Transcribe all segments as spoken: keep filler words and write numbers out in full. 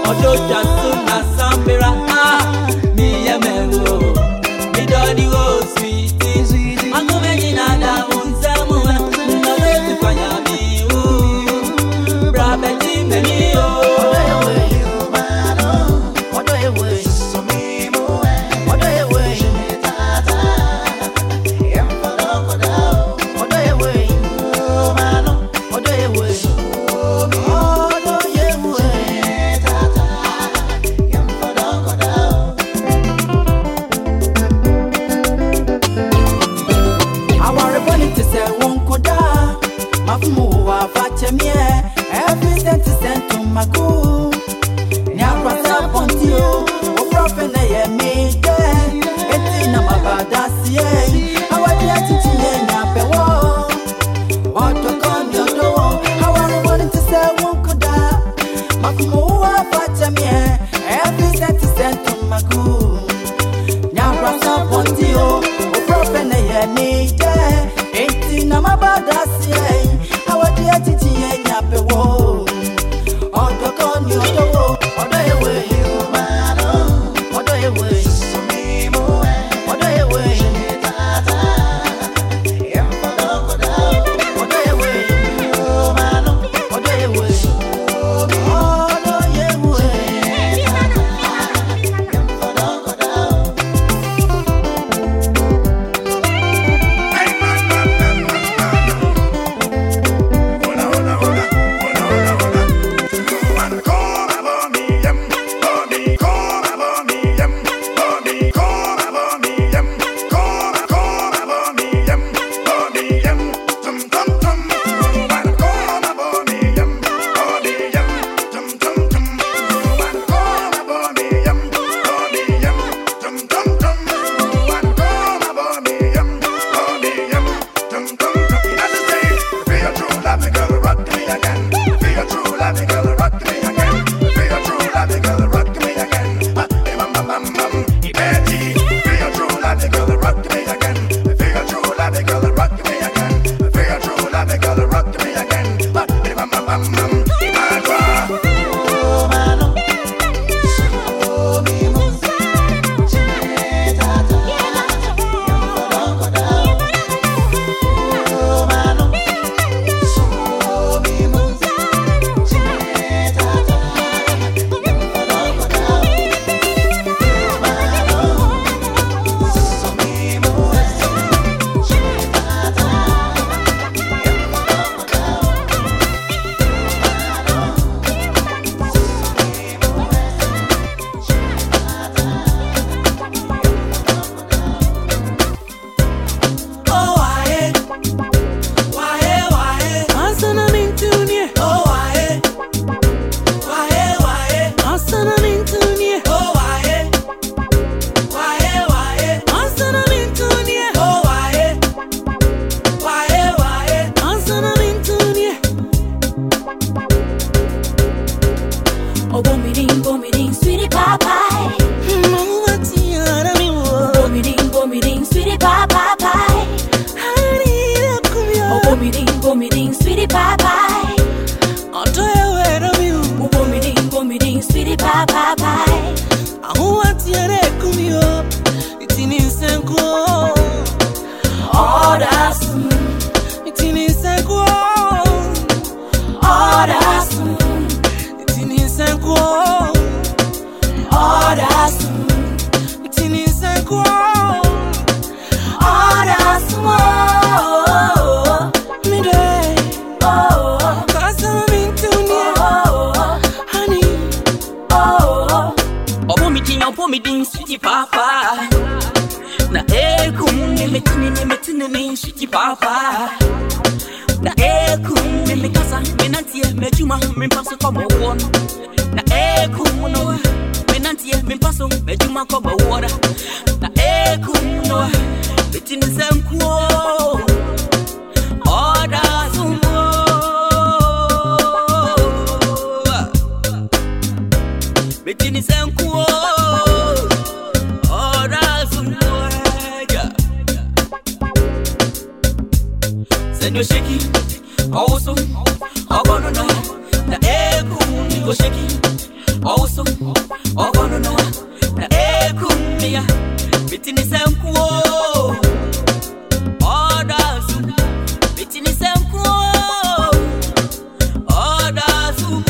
Odo jasuna sambira ah mi yemewo mi dodi wo sweet mango meji na da unzamu na wetu kwanya mi u bra beti meni o every cent is sent to my cool. Nyakwa sapontio, o prophet na ye me de. Eti na mabadasi ye, awadi atiti ye nyape wo. Oto kondi oto wo, hawari wani to say wonkoda. Mafumu wa fache me, every cent is sent to my cool. Nyakwa sapontio, o prophet na ye me de. Eti na mabadasi ye. Titi enya pewo odo koni odo wo odo ewe humano odo ewe sumimo odo ewe tata empodo koda odo ewe humano odo ewe odo ewe empodo koda. Na ekum me metini me metini me shiki papa. Na ekum me me kasa me nantie me juma me paso komo won. Na ekum no me nantie me paso me juma komo wora. Na ekum no metini senkuo. Oda sumo. Metini senkuo. Send your shaky, also, I'm gonna know. The echo, go shaky, Also, oh no no, na ekumia, bitini semkuo. Oda su, bitini semkuo. Oda su.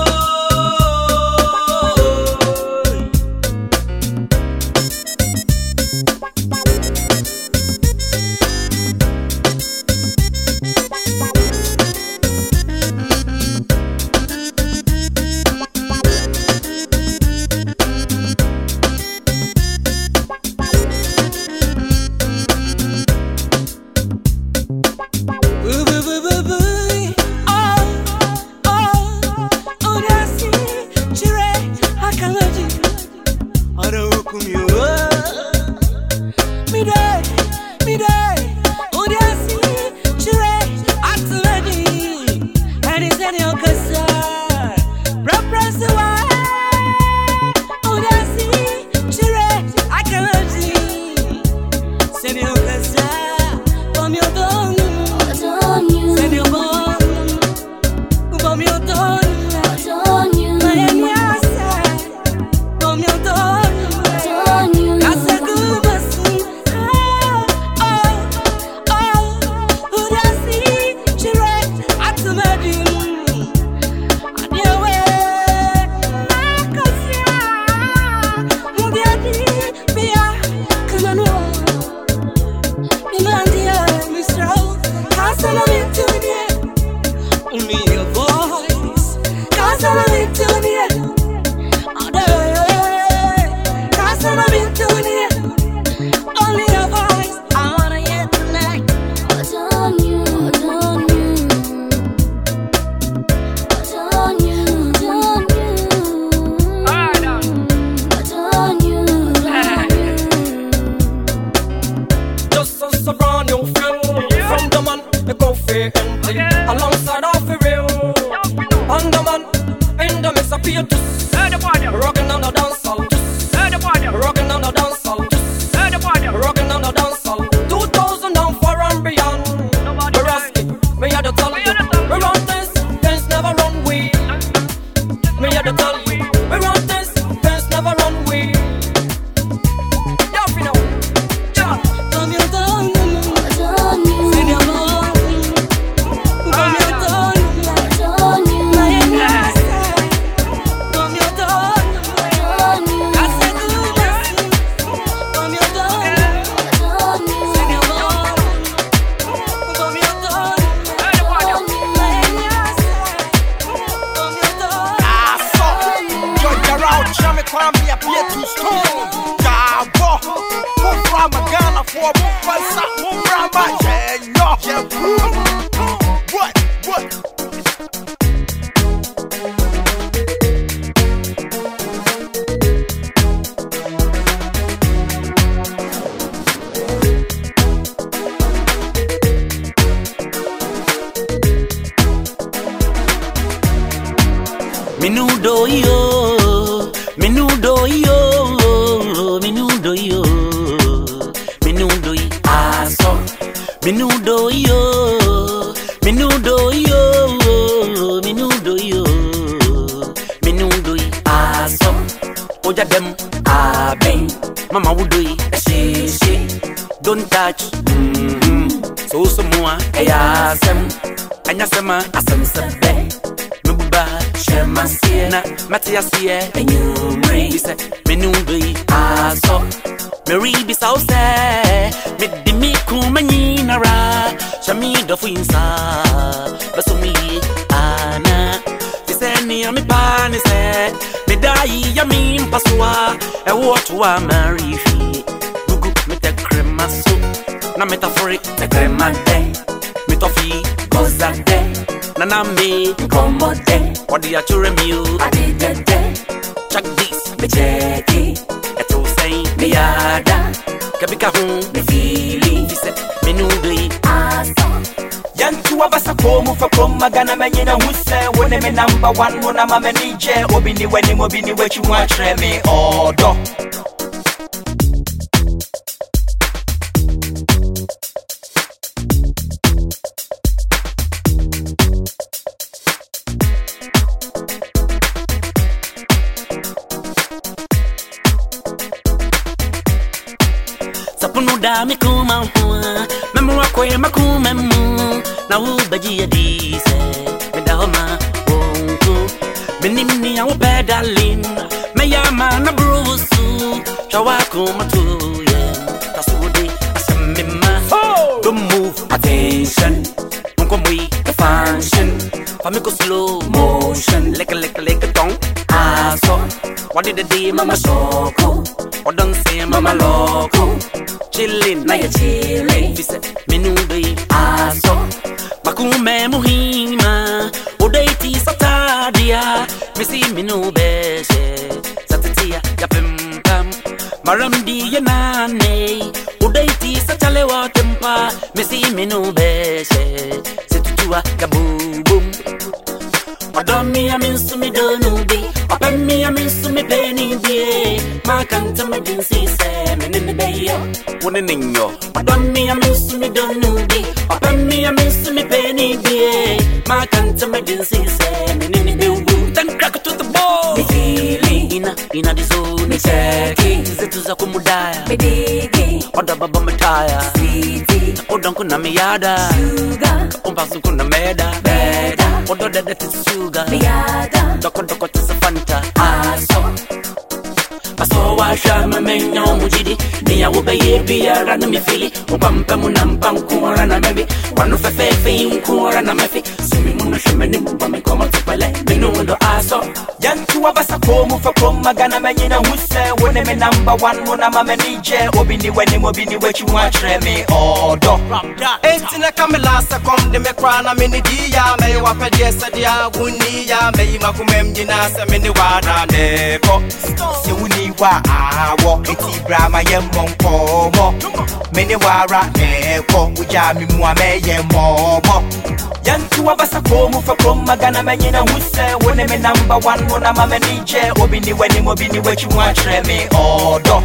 Menudo yo, menudo yo, menudo yo, menudo yo, aso, menudo yo, menudo yo, menudo yo, menudo yo, aso, oja dem, aben, mama wudo yo, she she, don't touch, mm-hmm. So so mua, eya sem, anya sema, asem sebe. Shema siena, Matia sie, and you ring. He said, Menundui, aso, Mary be so sad. Mid the miku maninara, Shami do Finsa, Basumi, Anna. He said, Near me pan is said, Medai Yamin Pasua, a water Mary fee. Gugu met a crema soup, na metaphoric, the crema day, metofi, goes that day. Nana me, Commode, what do you to review? I did that day. Check this, me check it. It's all saying, me yada. Kabika home, me feeling. He said, me nudly. Yantu abasa komu fa koma gana menye na huse. Wone me number one, wona mama nije. Obini weni mobini wechi mwatre me odo. Tapunu da mi kuma hua Memu wakwe makume mu Na ubeji ya dise Mida homa wonku Minimni ya ube darling Meyama na brusu Chawaku matuye Tasudi asamima Don't move, attention Nunko mui, the function Famiko slow motion Leka leka leka tong Aso What did the day mama soko Or don't say mama loco Chillin', na ya chillin' Fise, minudoi aso Makume muhima Odeiti satadia Misi minubeshe Satatia ya pimpam Maramdi ya nane Odeiti satalewa tempa Misi minubeshe Setutua ya boom boom Madami ya minsu mi donubi Apemi ya minsu mi peni die Makanta ma jinsi se menini beyo Wone ninyo Madami ya minsu mi donubi Apemi ya minsu mi peni die Makanta ma jinsi se menini beyo Then crack it to the ball. Me feeling Ina, ina di zone Me checking Zetu za kumudaya Me digging Oda baba mataya Sweetie Oda kuna miyada Sugar Kaumpa su kuna meda Meda Oda dada tisi sugar Miyada Doko doko tisa fanta Aso Aso wa shama menyo mujidi Niya ube yebi ya rana mi fili Upampa munampa mkuwara na mebi Wanu fefefe mkuwara na mefi Sumi muna shemeni mbame koma tupale Minu ndo aso Yantu wabasa komu fa komu magana menyina huse Wone me number one muna mame nije Obini weni mobini wechi mwachre mi odo Enti na kamelasa kom de me krana mini diya Me wapedye sadia wuniya Me ima kumemjina se mini wada neko Se wuni wa awo Eti brama ye monkomo Mini wara neko Ujami muame ye momo Yantu wabasa komu fa komu magana menyina huse Wone me number one muna mame nije Obini weni mobini wechi mwachre mi odo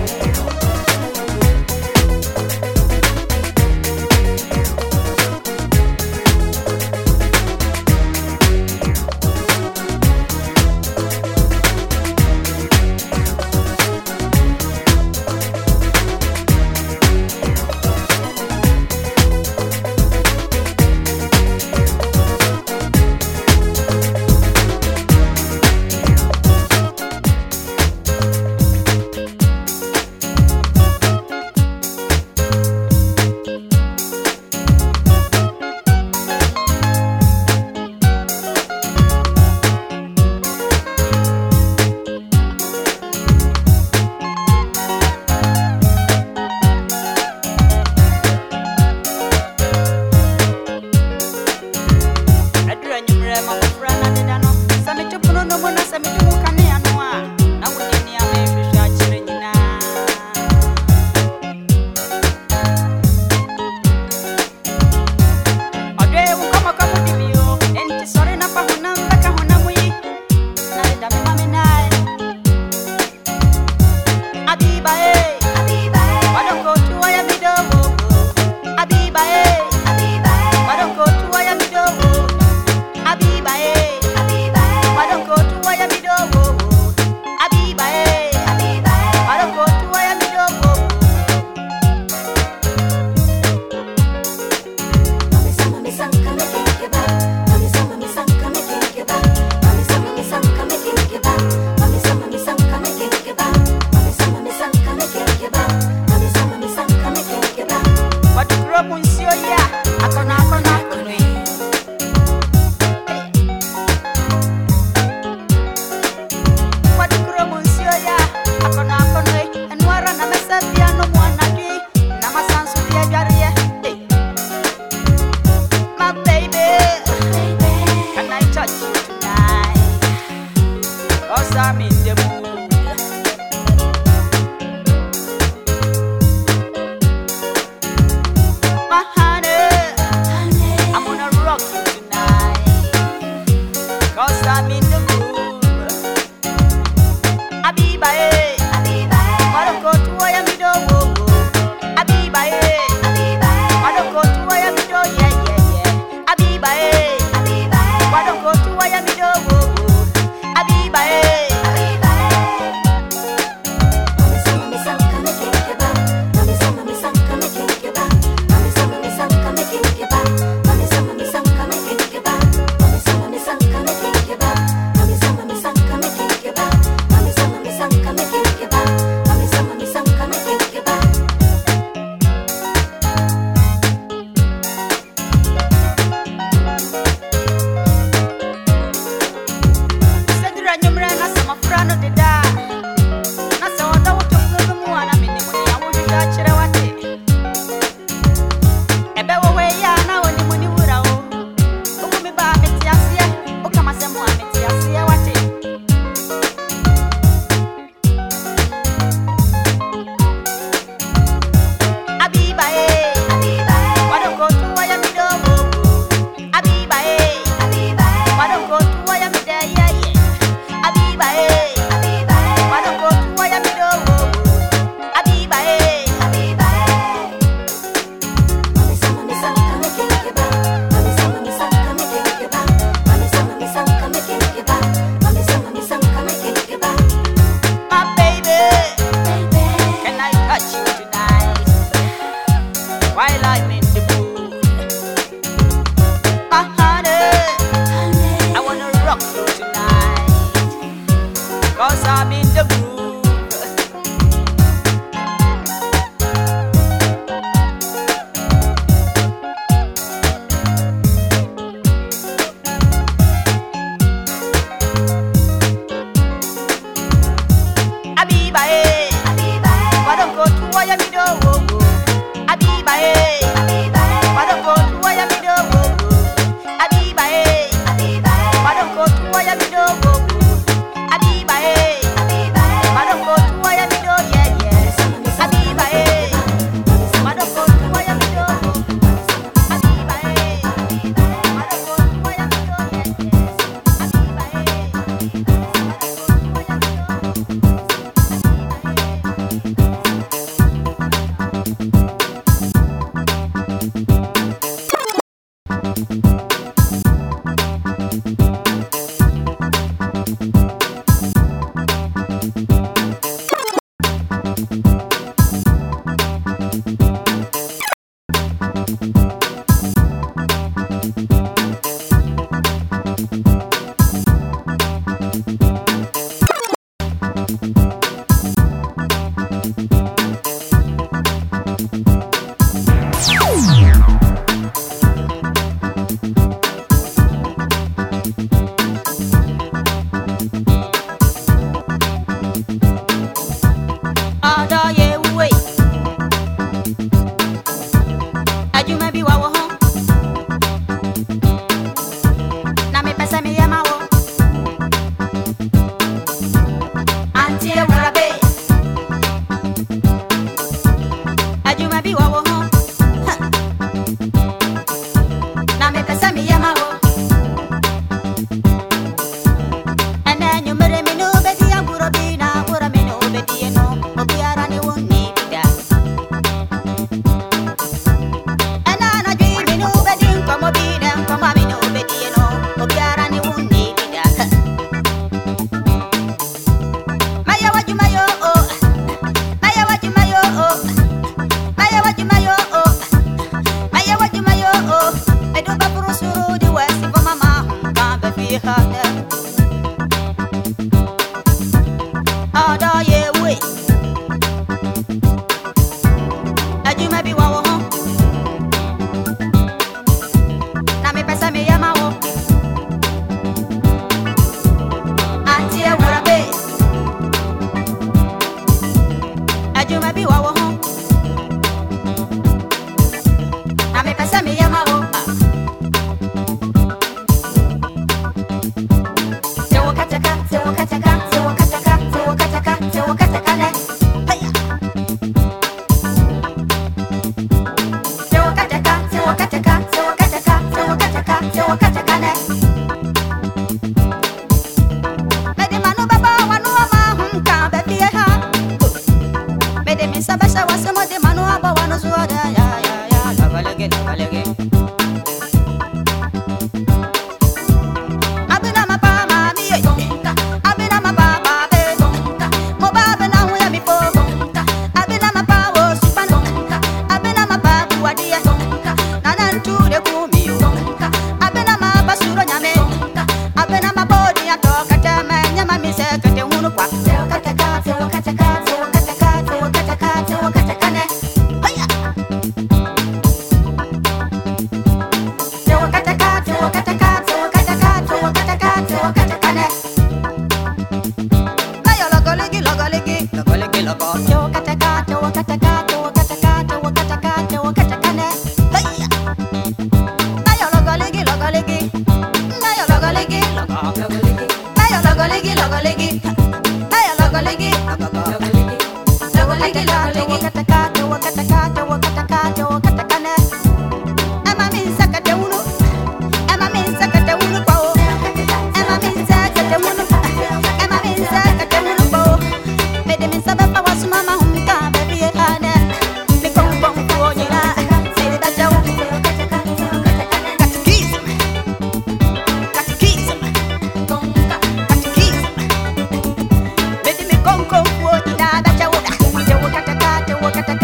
Kata kata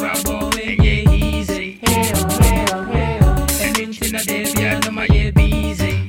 bravo, yeah, easy. And into the day, yeah, no, my yeah, busy.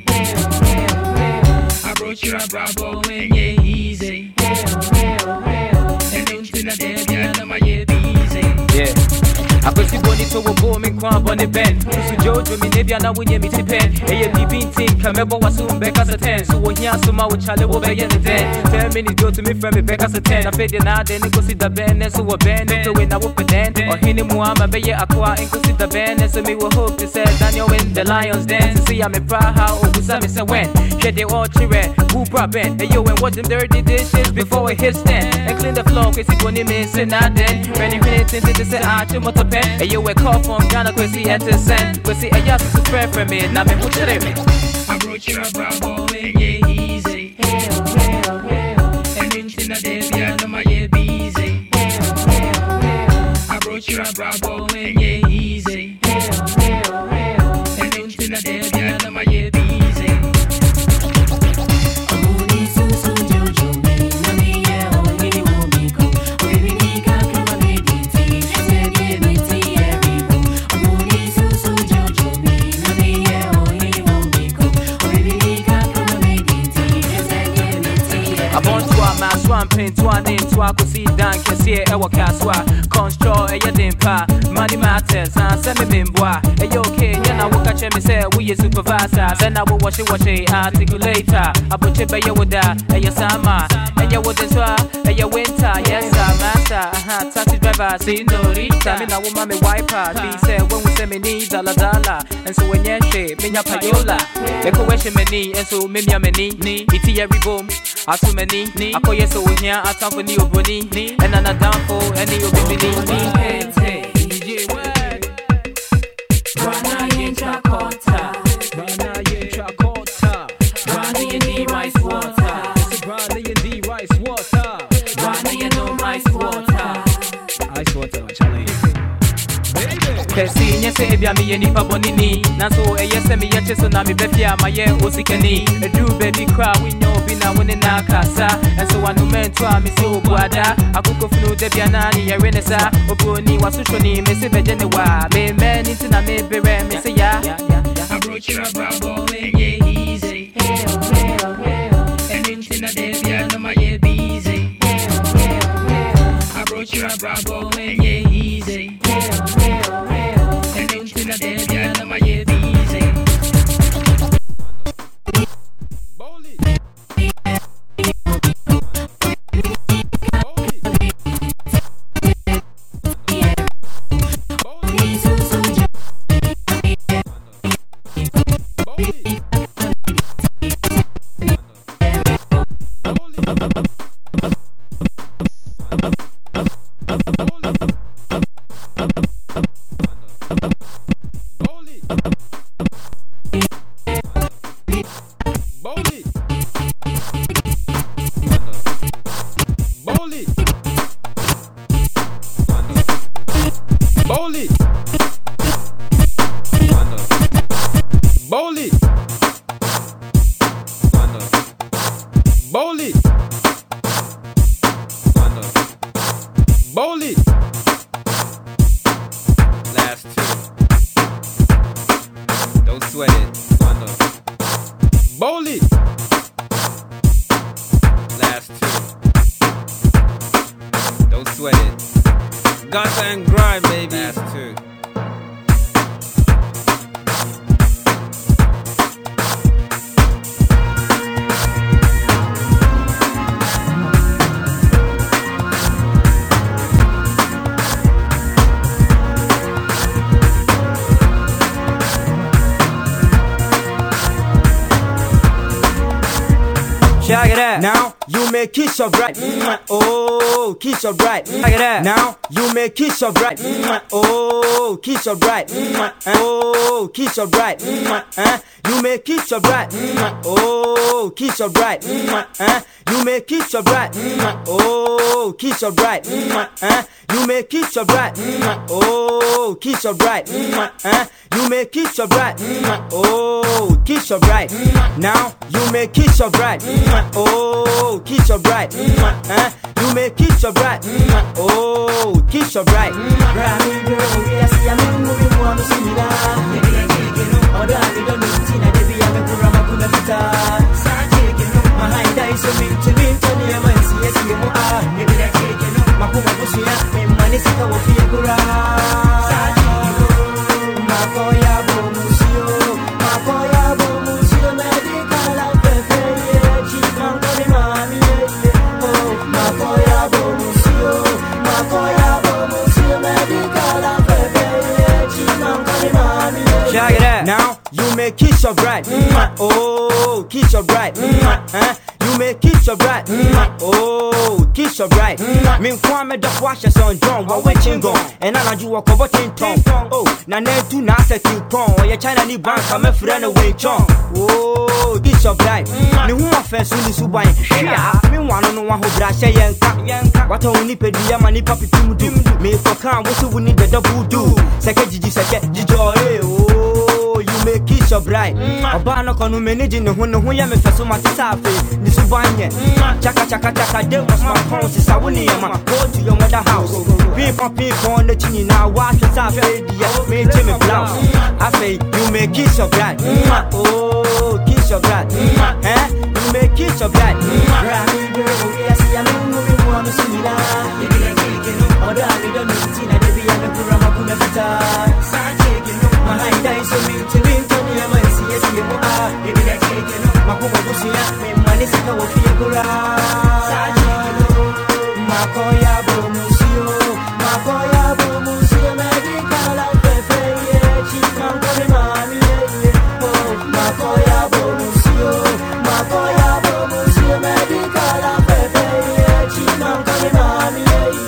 I brought you a bravo, yeah, easy. And into the day, yeah, no, my yeah, busy. Yeah. I put you body to a boom and crumb on the bend. So Jojo, me maybe I know when you meet the pen. Hey, you be think, come up was soon back as a ten. So when you answer my child over in the den. Ten minutes go to me from me back as a ten. I fed the night, then go see the band, and so a band, and to win I whoop it then. Or Henny Muama, be a aqua, and go see the band, and so me will hope to say Daniel in the Lions dance. See, I'm a proud how or Gusami say when. Get they all cheering, who brought Ben. Hey, yo, and watch them dirty dishes before it hits ten. And clean the floor, cause it's going to miss it now then. Ready minutes into the set, I chill motor pen. Hey, yo, a call from Ghana, cause he had to send. Cause he a yacht to spread from me, now me put it in. I brought you a bravo, yeah, easy. And into the day, yeah, no, my yeah, busy. I brought you a bravo, yeah, easy. And into the day, yeah, no, my yeah, busy. Swamping to an in to I could see Dan can see a wakaswa. Control a yadimpa, money matters, and send me bimboa. A yoke, and I will catch me say we are supervisors, and I will watch it, watch it, articulator. I put you by your wood, a your summer, and your wooden swap, a your winter, yes, sir, master, uh-huh, taxi driver, see no rita, me now mommy wiper. He said when we say me need a la dollar, and so when you shape, me your payola, the question me need, and so maybe I'm a knee, it's every boom. I too many, I call you so here, I talk for Neo Bonnie, and I'm down for any of the mini. D J Word, Rana Yentra Kota, Rana Yentra Kota, Rana Yendi Rice Water, Rana Yendi Rice Water, Rana Yendo Rice Water, Ice Water, challenge. Pesi nyese ebia mi yeni pa bonini nanso eyese mi yeche so na mi befia ma ye osikani edu baby cry we know bi na woni na kasa enso wanu mento a mi se obuada akoko funu de bia na ni ye renesa oboni wasusho ni me se beje ne wa me me ni tina me bere me se ya I brought you a bravo, yeah, easy. And into the day, yeah, no, my yeah, busy. I brought you a bravo, yeah, easy. And into the day, yeah, no, my yeah, busy. Now you may kiss your bride, oh, kiss your bride. Now you may kiss your bride, oh, kiss your bride, oh, kiss your bride. You may kiss your bride, oh, kiss your bride. You may kiss your bride, oh, kiss your bride. You may kiss your bride, oh, kiss your bride. You may kiss your bride, oh. kiss your bride. Now you may kiss your bride. Oh, kiss your bride. Eh? You may kiss your bride. Oh, kiss your bride. Now you may kiss your bride. Oh, kiss your bride. Eh? You may kiss your bride. Oh, kiss your bride. Min kwame the washes on John, what watching gone. And I do walk over ten ton. Oh, na ne tu na set you pon. Your China ni bank, I'm a friend away chong. Oh, kiss your bride. Ni who offense in the subai. Yeah, me one on one who brush a yanka. What only pedia money papi to do. Me for calm, what we need the double do. Second Gigi, second Gigi. Oh, you may kiss your bride. Obana kono manage no ho no ho ya me feso matisa afi ni subanye. Chaka chaka chaka de was my phone si sawuni yama. Go to your mother house. Be papi on the chini na wa sa afi dia me Jimmy blouse. Afi you may kiss your bride. Oh, kiss your bride. Eh? You may kiss your bride. Rami girl, yes, I am moving on to see that. You be like order I don't need tina de be a kurama kuna fita. My eyes so mean to me, to me, I see a see you are. Maybe I take it. My poor Busia, my money is a cover for your Makoya Bomusio, Makoya Bomusio, medical and Pepe, Chief Monkey Mammy. Oh, Makoya Bomusio, Makoya Bomusio, medical and Pepe, Chief Monkey Mammy.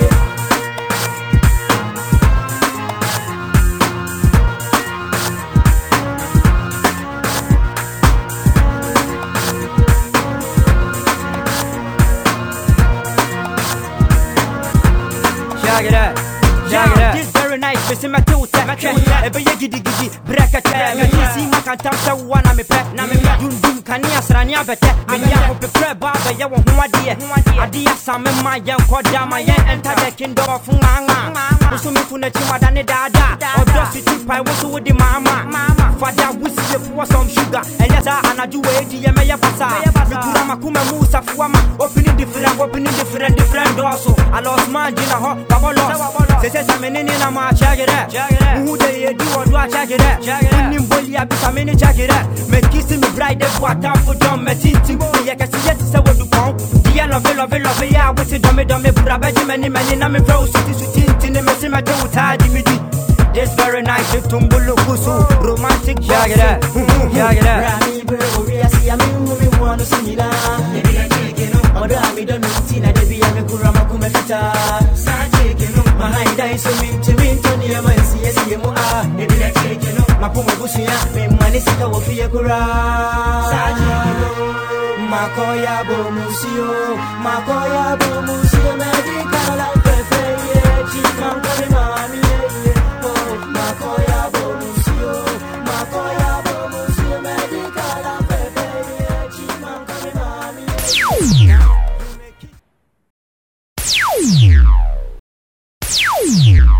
Jagger that, jagger that. This very nice, missing my two tap. A big giddy giddy, break a tag. You see my cantam, one I'm a pet. Now I'm a doom, Kania Srania, but I'm a young prepare barber. You want one idea. Idea, some in my young Kodama, and Tadekin door from Manga. Also, me for the Chimadane Dada, or Dusty Pie was with the Mama. Father, we see for some sugar, and yes, I do a D M A Pasa. Mikuma Kuma Musa Fuama, opening different, opening different, different doors. I lost my dinner hot, Baba lost. Says I'm in a match, Jagger. Who they do or do I Jagger? Winning Bully, I be some mini Jagger. Make kissing me bright, that's what I'm for John Matiti. I can see yes, I would do. Dear love, love, love, yeah, with the dummy, dummy, Brabaj, many, many, many, rose, in the messy, my toe, tidy. This very nice, Tumbulu Kusu, romantic Jagger. Jagger. Rami, Burger, see, I'm moving one to see that. Maybe I take it. Order me don't see that they be a Kurama Kumeta. My hand dies so mean to me, Tony, I might see a C M O. Maybe I take it. My Puma Busia, my money is a Wafia Kura. Makoya Bomusio, Makoya Bomusio, medical and Pepe, Chief Monkey Mammy. Oh, Makoya Bomusio, Makoya Bomusio, medical and Pepe, Chief Monkey Mammy.